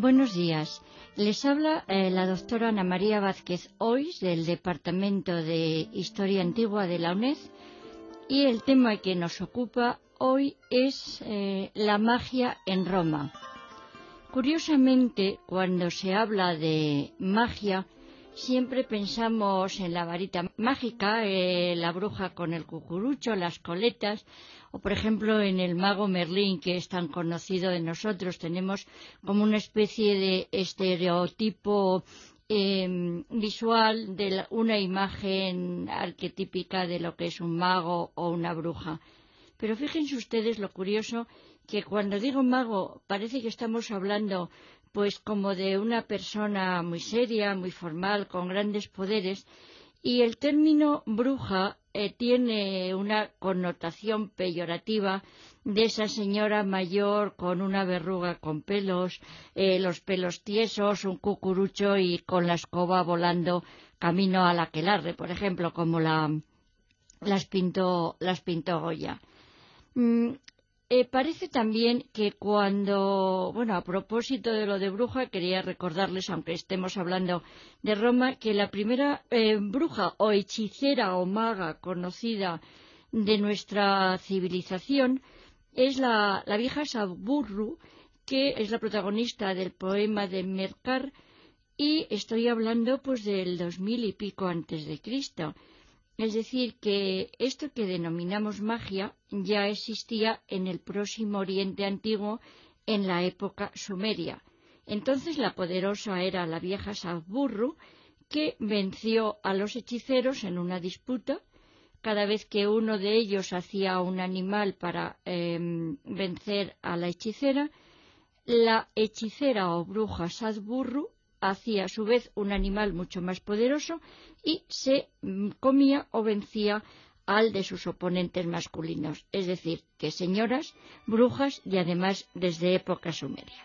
Buenos días. Les habla la doctora Ana María Vázquez Ois del Departamento de Historia Antigua de la UNED, y el tema que nos ocupa hoy es la magia en Roma. Curiosamente, cuando se habla de magia, siempre pensamos en la varita mágica, la bruja con el cucurucho, las coletas, o por ejemplo en el mago Merlín, que es tan conocido de nosotros. Tenemos como una especie de estereotipo visual de una imagen arquetípica de lo que es un mago o una bruja. Pero fíjense ustedes lo curioso, que cuando digo mago parece que estamos hablando pues como de una persona muy seria, muy formal, con grandes poderes, y el término bruja tiene una connotación peyorativa de esa señora mayor con una verruga con pelos, los pelos tiesos, un cucurucho y con la escoba volando camino al aquelarre, por ejemplo, como las pintó Goya. Parece también que a propósito de lo de bruja, quería recordarles, aunque estemos hablando de Roma, que la primera bruja o hechicera o maga conocida de nuestra civilización es la vieja Saburru, que es la protagonista del poema de Mercar, y estoy hablando pues del 2000 y pico antes de Cristo. Es decir, que esto que denominamos magia ya existía en el Próximo Oriente Antiguo en la época sumeria. Entonces la poderosa era la vieja Saburru, que venció a los hechiceros en una disputa. Cada vez que uno de ellos hacía un animal para vencer a la hechicera o bruja Saburru hacía a su vez un animal mucho más poderoso y se comía o vencía al de sus oponentes masculinos, es decir, que señoras, brujas y además desde época sumeria.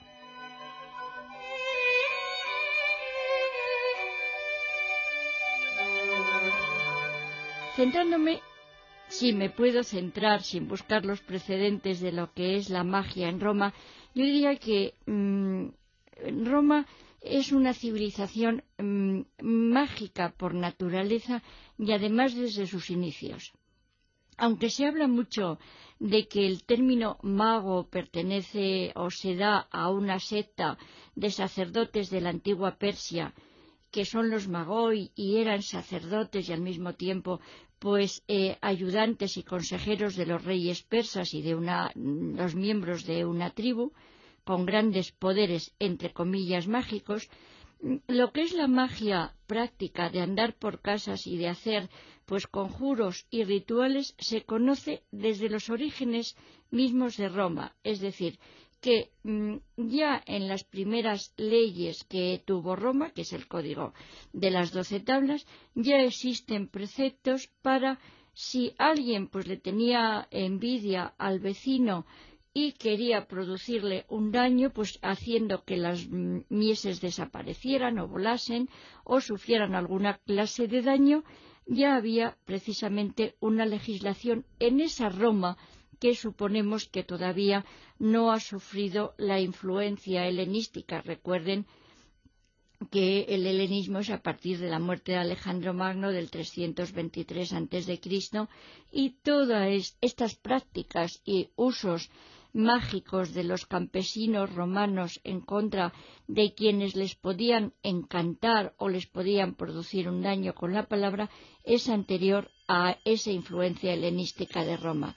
Centrándome, si me puedo centrar sin buscar los precedentes de lo que es la magia en Roma, yo diría que Roma es una civilización mágica por naturaleza y además desde sus inicios. Aunque se habla mucho de que el término mago pertenece o se da a una secta de sacerdotes de la antigua Persia, que son los magoi, y eran sacerdotes y al mismo tiempo pues ayudantes y consejeros de los reyes persas y de los miembros de una tribu con grandes poderes, entre comillas, mágicos. Lo que es la magia práctica de andar por casas y de hacer pues conjuros y rituales se conoce desde los orígenes mismos de Roma, es decir, que ya en las primeras leyes que tuvo Roma, que es el Código de las 12 tablas, ya existen preceptos para, si alguien pues le tenía envidia al vecino y quería producirle un daño, pues haciendo que las mieses desaparecieran o volasen o sufrieran alguna clase de daño, ya había precisamente una legislación en esa Roma que suponemos que todavía no ha sufrido la influencia helenística. Recuerden que el helenismo es a partir de la muerte de Alejandro Magno del 323 a.C. y todas estas prácticas y usos mágicos de los campesinos romanos en contra de quienes les podían encantar o les podían producir un daño con la palabra es anterior a esa influencia helenística de Roma.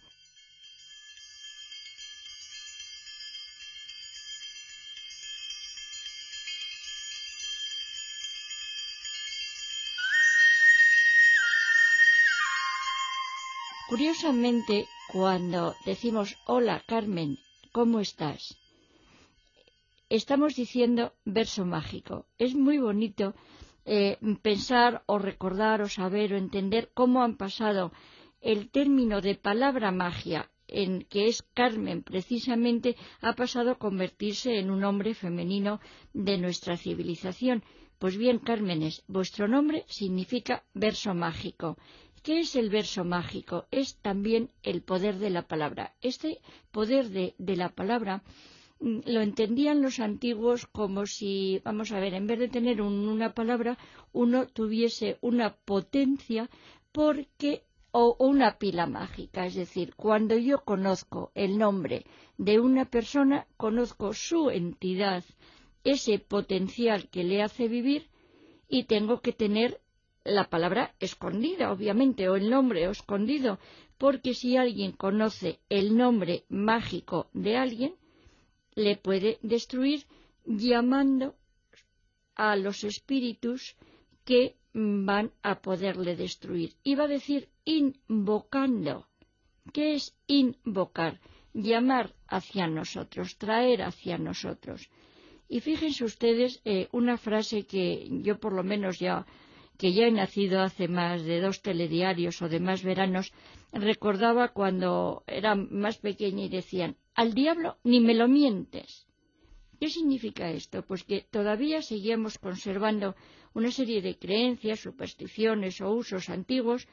Curiosamente, cuando decimos hola Carmen, ¿cómo estás?, estamos diciendo verso mágico. Es muy bonito pensar o recordar o saber o entender cómo han pasado el término de palabra magia, en que es Carmen precisamente, ha pasado a convertirse en un nombre femenino de nuestra civilización. Pues bien, Cármenes, vuestro nombre significa verso mágico. ¿Qué es el verso mágico? Es también el poder de la palabra. Este poder de la palabra lo entendían los antiguos como si, vamos a ver, en vez de tener una palabra, uno tuviese una potencia o una pila mágica. Es decir, cuando yo conozco el nombre de una persona, conozco su entidad, ese potencial que le hace vivir, y tengo que tener la palabra escondida, obviamente, o el nombre escondido, porque si alguien conoce el nombre mágico de alguien, le puede destruir llamando a los espíritus que van a poderle destruir. Iba a decir invocando. ¿Qué es invocar? Llamar hacia nosotros, traer hacia nosotros. Y fíjense ustedes una frase que yo por lo menos que ya he nacido hace más de 2 telediarios o de más veranos, recordaba cuando era más pequeña y decían: al diablo ni me lo mientes. ¿Qué significa esto? Pues que todavía seguíamos conservando una serie de creencias, supersticiones o usos antiguos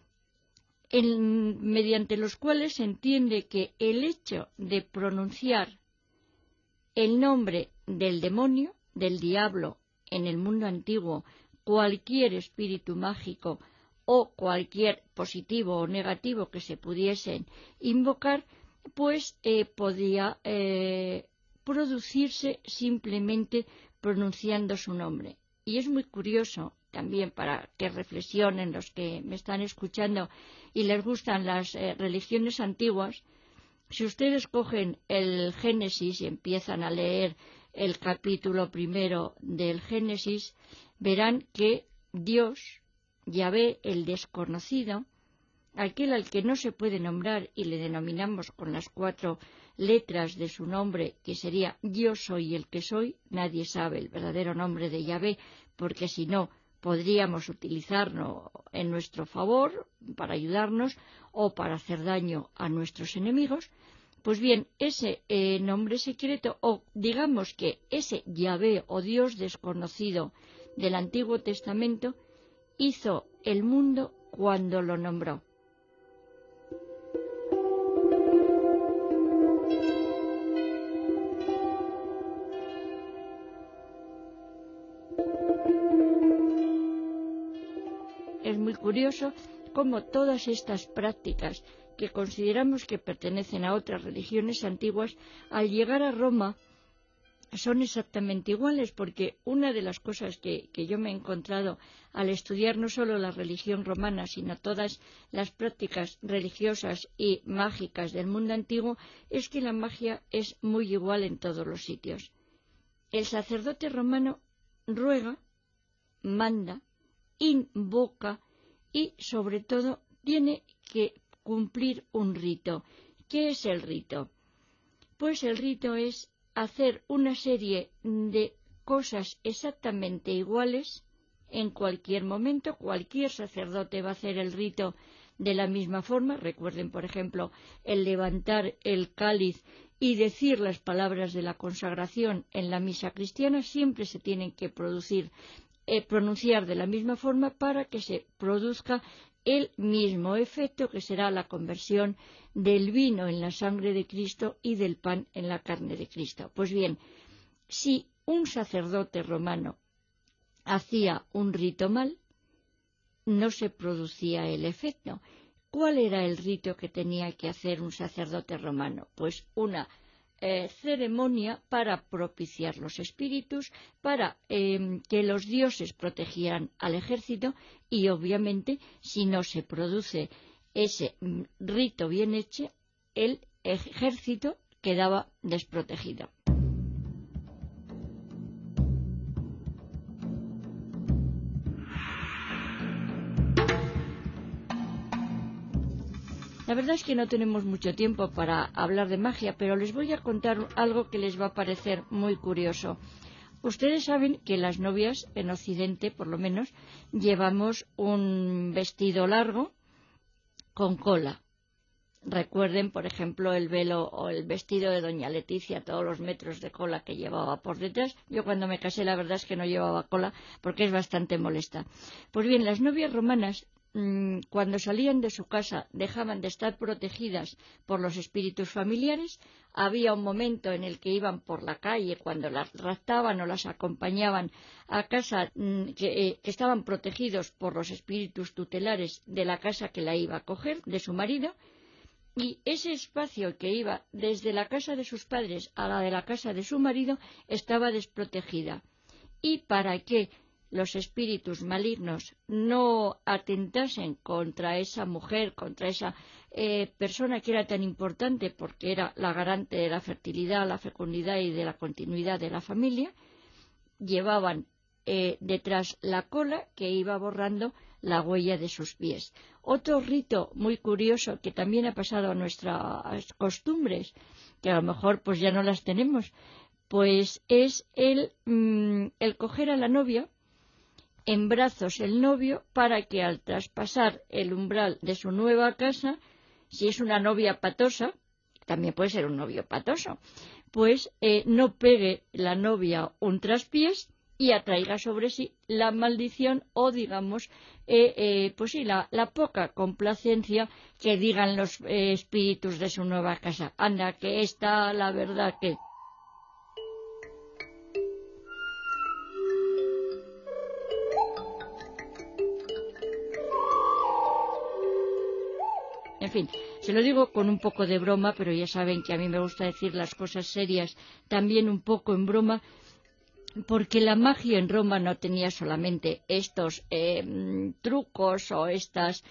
mediante los cuales se entiende que el hecho de pronunciar el nombre del demonio, del diablo, en el mundo antiguo, cualquier espíritu mágico o cualquier positivo o negativo que se pudiesen invocar, pues podía producirse simplemente pronunciando su nombre. Y es muy curioso también, para que reflexionen los que me están escuchando y les gustan las religiones antiguas. Si ustedes cogen el Génesis y empiezan a leer el capítulo 1 del Génesis, verán que Dios, Yahvé, el desconocido, aquel al que no se puede nombrar y le denominamos con las 4 letras de su nombre, que sería yo soy el que soy, nadie sabe el verdadero nombre de Yahvé, porque si no podríamos utilizarlo en nuestro favor para ayudarnos o para hacer daño a nuestros enemigos. Pues bien, ese nombre secreto, o digamos que ese Yahvé o Dios desconocido del Antiguo Testamento, hizo el mundo cuando lo nombró. Es muy curioso cómo todas estas prácticas que consideramos que pertenecen a otras religiones antiguas, al llegar a Roma son exactamente iguales, porque una de las cosas que yo me he encontrado al estudiar no solo la religión romana, sino todas las prácticas religiosas y mágicas del mundo antiguo, es que la magia es muy igual en todos los sitios. El sacerdote romano ruega, manda, invoca y, sobre todo, tiene que cumplir un rito. ¿Qué es el rito? Pues el rito es hacer una serie de cosas exactamente iguales en cualquier momento. Cualquier sacerdote va a hacer el rito de la misma forma. Recuerden, por ejemplo, el levantar el cáliz y decir las palabras de la consagración en la misa cristiana siempre se tienen que pronunciar de la misma forma para que se produzca el mismo efecto, que será la conversión del vino en la sangre de Cristo y del pan en la carne de Cristo. Pues bien, si un sacerdote romano hacía un rito mal, no se producía el efecto. ¿Cuál era el rito que tenía que hacer un sacerdote romano? Pues una ceremonia para propiciar los espíritus, para que los dioses protegieran al ejército, y obviamente si no se produce ese rito bien hecho, el ejército quedaba desprotegido. La verdad es que no tenemos mucho tiempo para hablar de magia, pero les voy a contar algo que les va a parecer muy curioso. Ustedes saben que las novias en Occidente, por lo menos, llevamos un vestido largo con cola. Recuerden, por ejemplo, el velo o el vestido de doña Leticia, todos los metros de cola que llevaba por detrás. Yo cuando me casé la verdad es que no llevaba cola porque es bastante molesta. Pues bien, las novias romanas cuando salían de su casa dejaban de estar protegidas por los espíritus familiares. Había un momento en el que iban por la calle cuando las raptaban o las acompañaban a casa, que estaban protegidos por los espíritus tutelares de la casa que la iba a coger, de su marido, y ese espacio que iba desde la casa de sus padres a la de la casa de su marido estaba desprotegida. Y para que los espíritus malignos no atentasen contra esa mujer, contra esa persona que era tan importante porque era la garante de la fertilidad, la fecundidad y de la continuidad de la familia, llevaban detrás la cola que iba borrando la huella de sus pies. Otro rito muy curioso que también ha pasado a nuestras costumbres, que a lo mejor pues ya no las tenemos, pues es el coger a la novia en brazos el novio para que al traspasar el umbral de su nueva casa, si es una novia patosa, también puede ser un novio patoso, pues no pegue la novia un traspiés y atraiga sobre sí la maldición o, digamos, pues sí, la poca complacencia que digan los espíritus de su nueva casa. Anda, que esta, la verdad que... En fin, se lo digo con un poco de broma, pero ya saben que a mí me gusta decir las cosas serias también un poco en broma, porque la magia en Roma no tenía solamente estos trucos o estas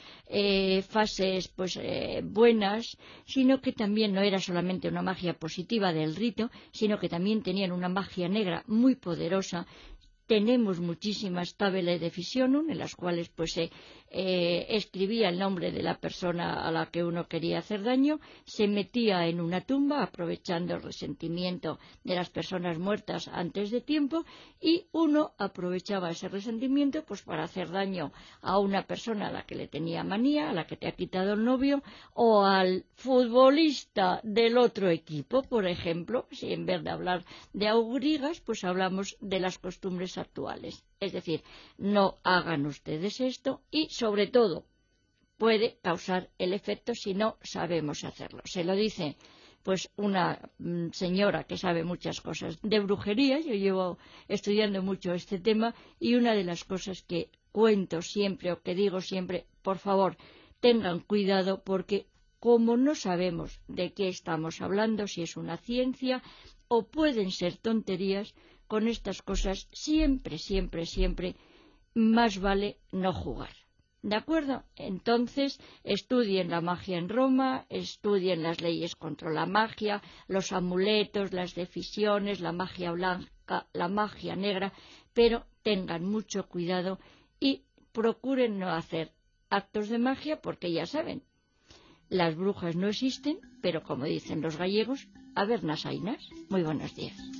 fases pues buenas, sino que también no era solamente una magia positiva del rito, sino que también tenían una magia negra muy poderosa. Tenemos muchísimas tabelas de Fisionum en las cuales pues se escribía el nombre de la persona a la que uno quería hacer daño, se metía en una tumba aprovechando el resentimiento de las personas muertas antes de tiempo, y uno aprovechaba ese resentimiento pues para hacer daño a una persona a la que le tenía manía, a la que te ha quitado el novio, o al futbolista del otro equipo, por ejemplo. Si en vez de hablar de augurigas pues hablamos de las costumbres actuales. Es decir, no hagan ustedes esto, y sobre todo puede causar el efecto si no sabemos hacerlo. Se lo dice pues una señora que sabe muchas cosas de brujería. Yo llevo estudiando mucho este tema, y una de las cosas que cuento siempre o que digo siempre: por favor, tengan cuidado, porque como no sabemos de qué estamos hablando, si es una ciencia o pueden ser tonterías, con estas cosas siempre, siempre, siempre más vale no jugar. ¿De acuerdo? Entonces, estudien la magia en Roma, estudien las leyes contra la magia, los amuletos, las defisiones, la magia blanca, la magia negra, pero tengan mucho cuidado y procuren no hacer actos de magia, porque ya saben, las brujas no existen, pero como dicen los gallegos, a ver nasainas. Muy buenos días.